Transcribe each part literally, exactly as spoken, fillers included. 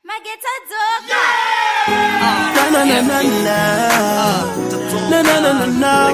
Na na na na na na na na na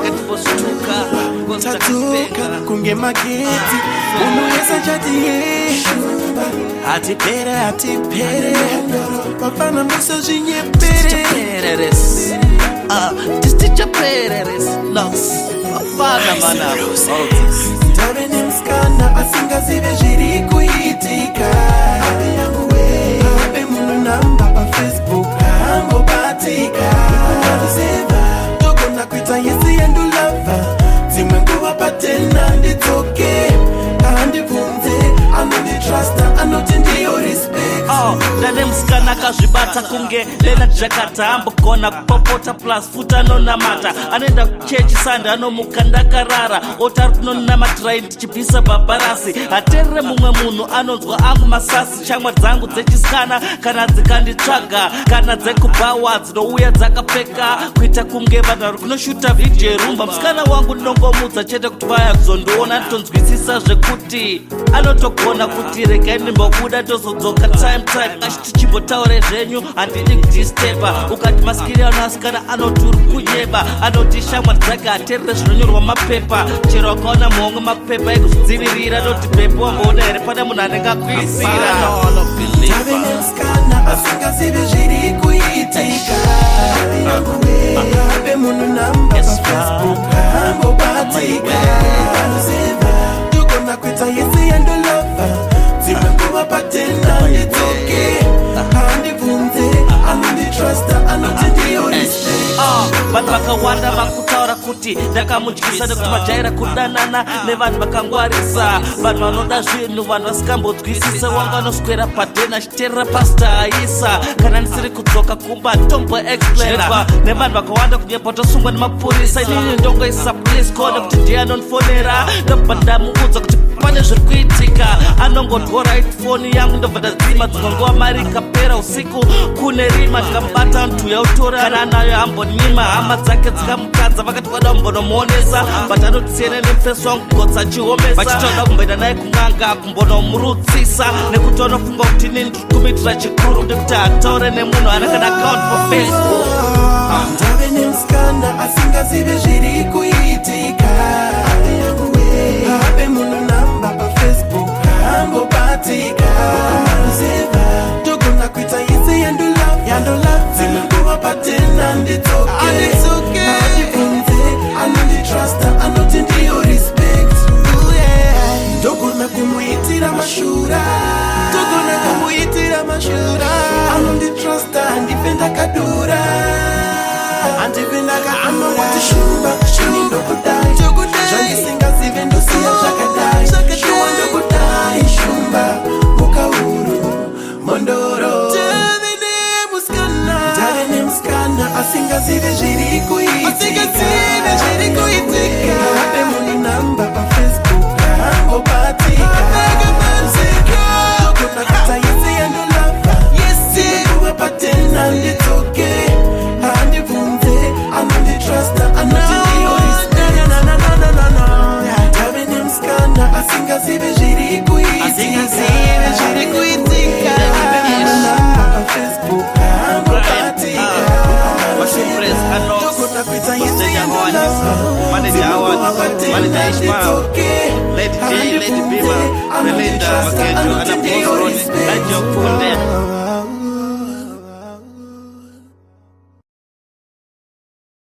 tatuka kunge mageti unaweza jadie ati pere ati pere papa na message nyepere ah tisticha pere loss afana mana ndabe nimskana asinga zibe jiri kuitika yangu we abe munu namba pa Facebook ango batika dogo na kuita yesi and love zimwengu wapatena nditoke andi vunze anodi trust anodi ndiyo respect oh dade mskana kazvibata kunge lena jakata ambokona popota plus futano na mata anenda chechi sanda anomukanda karara otari kunona matrain chipisa babarasi aterere mumwe munhu anonzwa angu masasi chamwa dzangu dzechiskana kana dzikanditsvaga kana dzekubawa dzinouya dzakapfeka kuita kunge vanhu vari kunoshuta video rumba musikana wangu ndinongomudza chete kuti vaya kuzondiona nditonzwisisa zvekuti anotogona kuti regai ndimbobuda tozodzoka time time achiti chimbotaure zvenyu handidi kudistepa ukati masikiri ano asikana anoti uri kunyeba anoti shamwari dzake aterere zvinonyorwa mapepa chero wakaona muhongo mapepa ekuzvidzivirira anoti pepo wamboona here pane munhu anenge akuisira tave nemusikana asingazive zviri kuitika ape munhu namba pafacebook ambobatika togona kuita yese yandolova dzimwe nguva patenda ndidzoke handibvunze anonditrasta anoti ndiyo respect vanhu vakawanda vakutaura kuti ndakamudyisa nekuti majaira kudanana nevanhu vakangwarisa vanhu vanoda zvinhu vanhu vasikambonzwisisa wanga anoswera padhena achiterera pasta aisa kana ndisiri kudzoka kumba tombo explainer nevanhu vakawanda kunyepa tosungwa nemapurisa inini ndongoisa police code kuti ndiye anondifonera ndobva ndamuudza kuti pane zviri kuitika anongotora ifoni yangu ndobva ndadzima dzimwe nguva mari ikapera usiku kune rima ndikamubata ntu yautora kana anayo ambonyima hama dzake dzikamukadza vakati vada kumbonomuonesa but anotisiyene nemufesi wangu kugodza achihomesa vachitoda kumboenda naye kung'anga kumbonomurutsisa nekuti anofunga kuti inini ndiri kumitira chikuru ndekuti ataure nemunhu ana kana account for Facebook ndave nemusikana asingazive zviri kuitika ape munhu namba pafacebook ambobatika togona kuita yese yandolove dzimwe nguva patena ndidzoke handibvunze anonditrasta anoti ndiyo respect togona kumuitira mashura togona kumuitira mashura anonditrasta handipe ndakadura handipe ndakaama kuti shumba shini ndokudai zvandisingazive ndosiya zvakadai shuwa ndokudai shumba mukauru mondoro tave nemusikana asingazive zviri kuitika ape munhu namba pafacebook ambobatika togona kuita yese yandolava dzimwe patena ndidzoke handibvunze anonditrasta anoti ndiyo respect tave nemusikana asingazive zviri kuitika ape munhu namba pafacebook ambobatika togona kuita yese yandolava Manager Howard, Manager Ishmael, Lady J, Lady Bima, Melinda, Makejo, and a boss Ronnie, Najo Kunde.